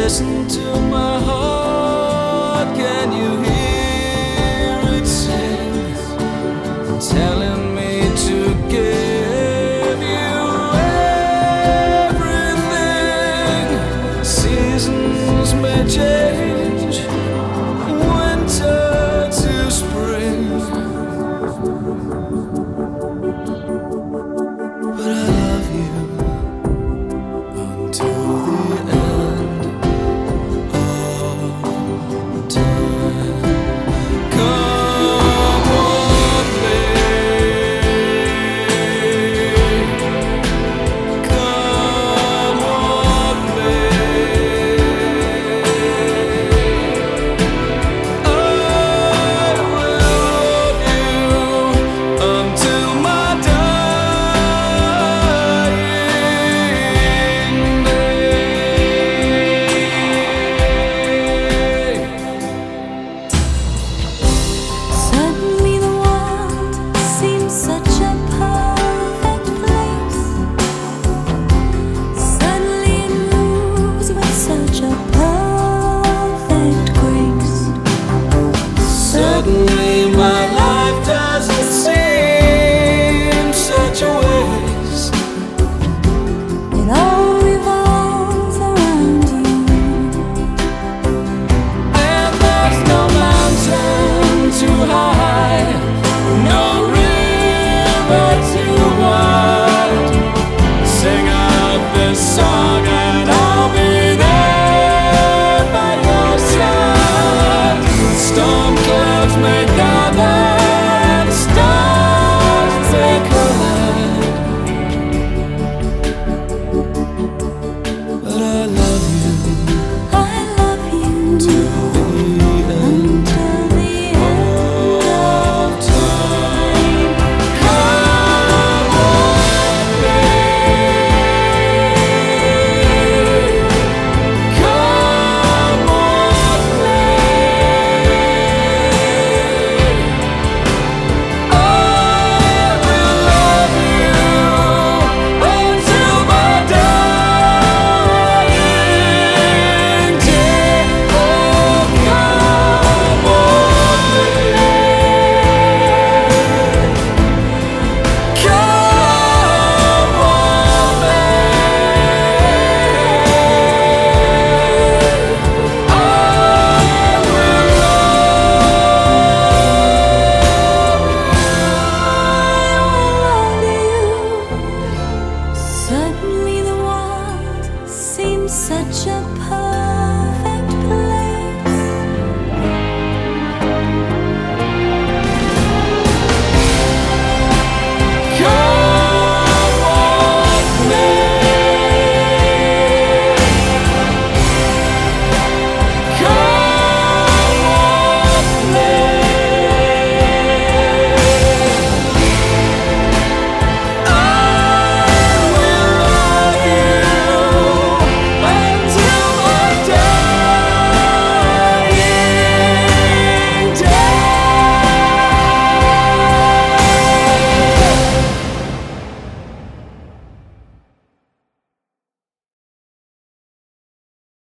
Listen to my heart, can you hear it sing? Telling me to give you everything. Seasons may change, winter to spring, but I love you until the end of time. Come on, babe. Come on, babe. I will love you until my dying day. Suddenly the world seems such a perfect place. Suddenly it moves with such a perfect grace. Suddenly my life doesn't seem such a waste. It all revolves around you. And there's no mountain too high, no river too wide. Sing out this song and I'll be there by your side. Storm clouds may gather and stars may collide, but I love you I love you till the end until the end of time. Come on, babe. Come on, babe. I will love you until my dying day. Oh, come on, babe. Come on, babe. I will Suddenly the world seems such a perfect